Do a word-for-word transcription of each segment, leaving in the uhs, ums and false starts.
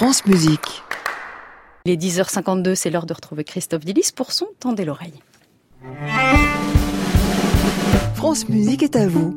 France Musique. Il est dix heures cinquante-deux, c'est l'heure de retrouver Christophe Dillis pour son Tendez l'oreille. France Musique est à vous.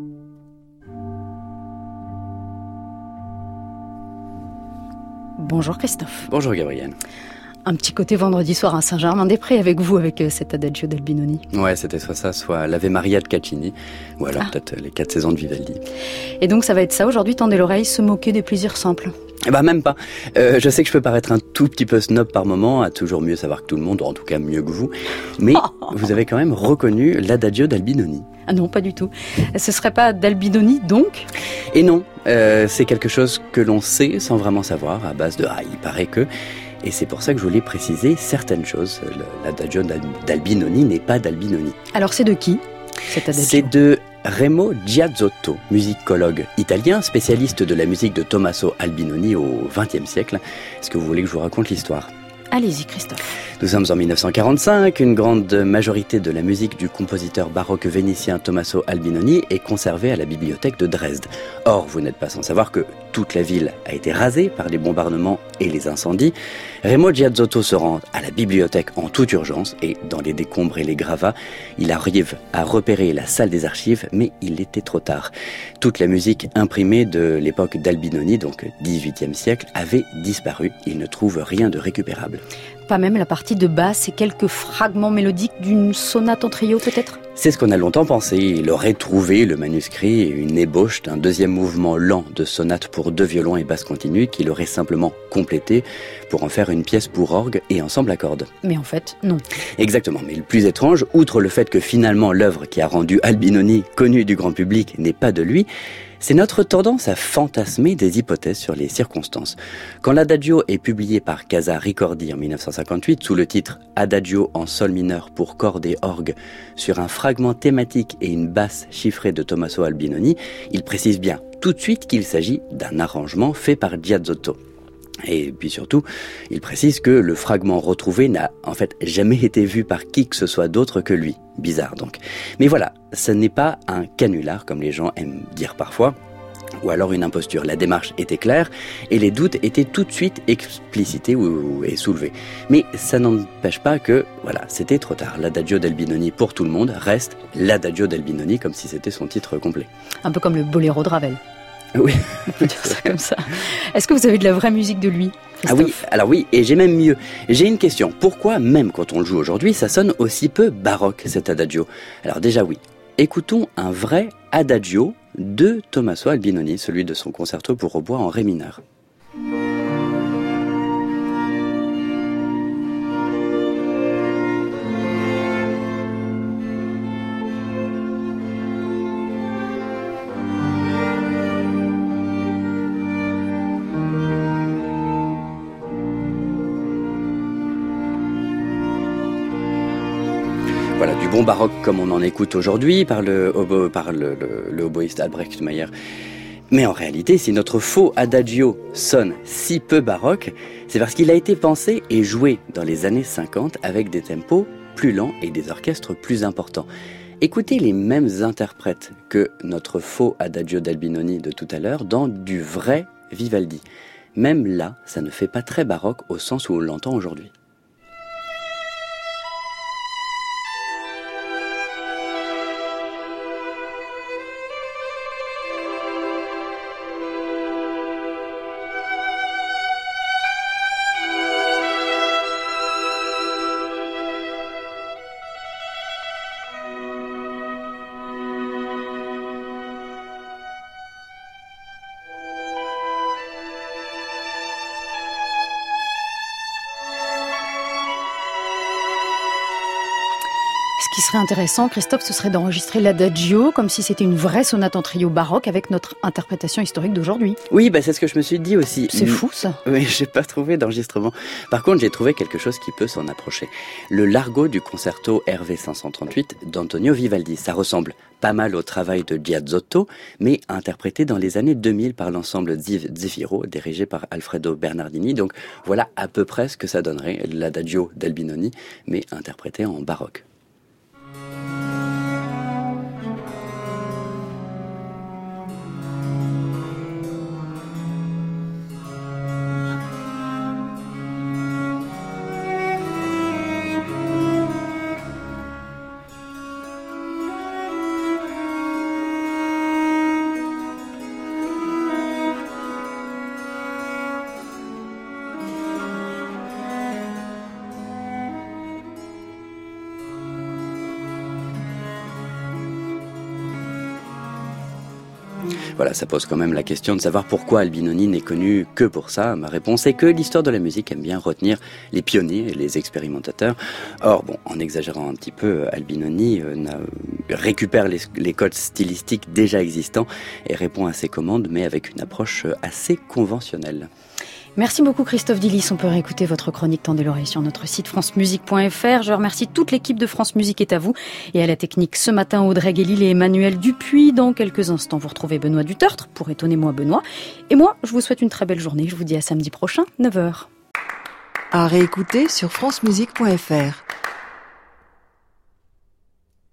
Bonjour Christophe. Bonjour Gabrielle. Un petit côté vendredi soir à Saint-Germain-des-Prés avec vous, avec euh, cet Adagio d'Albinoni. Ouais, c'était soit ça, soit l'Ave Maria de Caccini, ou alors ah. peut-être les quatre saisons de Vivaldi. Et donc ça va être ça aujourd'hui, Tendez l'oreille, se moquer des plaisirs simples. Bah même pas. Euh, je sais que je peux paraître un tout petit peu snob par moment, à toujours mieux savoir que tout le monde, ou en tout cas mieux que vous, mais vous avez quand même reconnu l'Adagio d'Albinoni. Ah non, pas du tout. Ce serait pas d'Albinoni donc ? Et non, euh, c'est quelque chose que l'on sait sans vraiment savoir, à base de « ah, il paraît que ». Et c'est pour ça que je voulais préciser certaines choses. L'Adagio d'Albinoni n'est pas d'Albinoni. Alors c'est de qui, cet Adagio ? C'est de Remo Giazzotto, musicologue italien, spécialiste de la musique de Tommaso Albinoni au vingtième siècle. Est-ce que vous voulez que je vous raconte l'histoire ? Allez-y Christophe. Nous sommes en dix-neuf cent quarante-cinq, une grande majorité de la musique du compositeur baroque vénitien Tommaso Albinoni est conservée à la bibliothèque de Dresde. Or, vous n'êtes pas sans savoir que toute la ville a été rasée par les bombardements et les incendies. Remo Giazzotto se rend à la bibliothèque en toute urgence et dans les décombres et les gravats, il arrive à repérer la salle des archives, mais il était trop tard. Toute la musique imprimée de l'époque d'Albinoni, donc dix-huitième siècle, avait disparu. Il ne trouve rien de récupérable. Pas même la partie de basse et quelques fragments mélodiques d'une sonate en trio peut-être ? C'est ce qu'on a longtemps pensé. Il aurait trouvé le manuscrit et une ébauche d'un deuxième mouvement lent de sonate pour deux violons et basse continue qu'il aurait simplement complété pour en faire une pièce pour orgue et ensemble à cordes. Mais en fait, non. Exactement. Mais le plus étrange, outre le fait que finalement l'œuvre qui a rendu Albinoni connu du grand public n'est pas de lui, c'est notre tendance à fantasmer des hypothèses sur les circonstances. Quand l'Adagio est publié par Casa Ricordi en dix-neuf cent cinquante-huit sous le titre Adagio en sol mineur pour cordes et orgue sur un fragment thématique et une basse chiffrée de Tommaso Albinoni, il précise bien tout de suite qu'il s'agit d'un arrangement fait par Giazzotto. Et puis surtout, il précise que le fragment retrouvé n'a en fait jamais été vu par qui que ce soit d'autre que lui. Bizarre donc. Mais voilà, ce n'est pas un canular comme les gens aiment dire parfois, ou alors une imposture. La démarche était claire et les doutes étaient tout de suite explicités ou, et soulevés. Mais ça n'empêche pas que, voilà, c'était trop tard. L'Adagio d'Albinoni pour tout le monde reste l'Adagio d'Albinoni comme si c'était son titre complet. Un peu comme le boléro de Ravel. Oui. On peut dire ça comme ça. Est-ce que vous avez de la vraie musique de lui, Christophe ? Ah oui, alors oui, et j'ai même mieux. J'ai une question. Pourquoi, même quand on le joue aujourd'hui, ça sonne aussi peu baroque, cet Adagio ? Alors déjà oui, écoutons un vrai Adagio de Tommaso Albinoni, celui de son concerto pour hautbois en ré mineur. Voilà, du bon baroque comme on en écoute aujourd'hui par le, hobo, par le, le, le hoboïste Albrecht Meyer. Mais en réalité, si notre faux Adagio sonne si peu baroque, c'est parce qu'il a été pensé et joué dans les années cinquante avec des tempos plus lents et des orchestres plus importants. Écoutez les mêmes interprètes que notre faux Adagio d'Albinoni de tout à l'heure dans du vrai Vivaldi. Même là, ça ne fait pas très baroque au sens où on l'entend aujourd'hui. Ce qui serait intéressant, Christophe, ce serait d'enregistrer l'Adagio comme si c'était une vraie sonate en trio baroque avec notre interprétation historique d'aujourd'hui. Oui, bah c'est ce que je me suis dit aussi. C'est fou ça. Oui, j'ai pas trouvé d'enregistrement. Par contre, j'ai trouvé quelque chose qui peut s'en approcher. Le largo du concerto R V cinq cent trente-huit d'Antonio Vivaldi. Ça ressemble pas mal au travail de Giazzotto, mais interprété dans les années deux mille par l'ensemble Zefiro, dirigé par Alfredo Bernardini. Donc voilà à peu près ce que ça donnerait, l'Adagio d'Albinoni, mais interprété en baroque. Voilà, ça pose quand même la question de savoir pourquoi Albinoni n'est connu que pour ça. Ma réponse est que l'histoire de la musique aime bien retenir les pionniers et les expérimentateurs. Or, bon, en exagérant un petit peu, Albinoni euh, n'a, récupère les, les codes stylistiques déjà existants et répond à ses commandes, mais avec une approche assez conventionnelle. Merci beaucoup Christophe Dillis. On peut réécouter votre chronique Tendez l'oreille sur notre site francemusique point f r. Je remercie toute l'équipe de France Musique est à vous. Et à la technique ce matin, Audrey Guélil et Emmanuel Dupuis. Dans quelques instants, vous retrouvez Benoît Dutertre pour Étonnez-moi Benoît. Et moi, je vous souhaite une très belle journée. Je vous dis à samedi prochain, neuf heures. À réécouter sur francemusique point f r.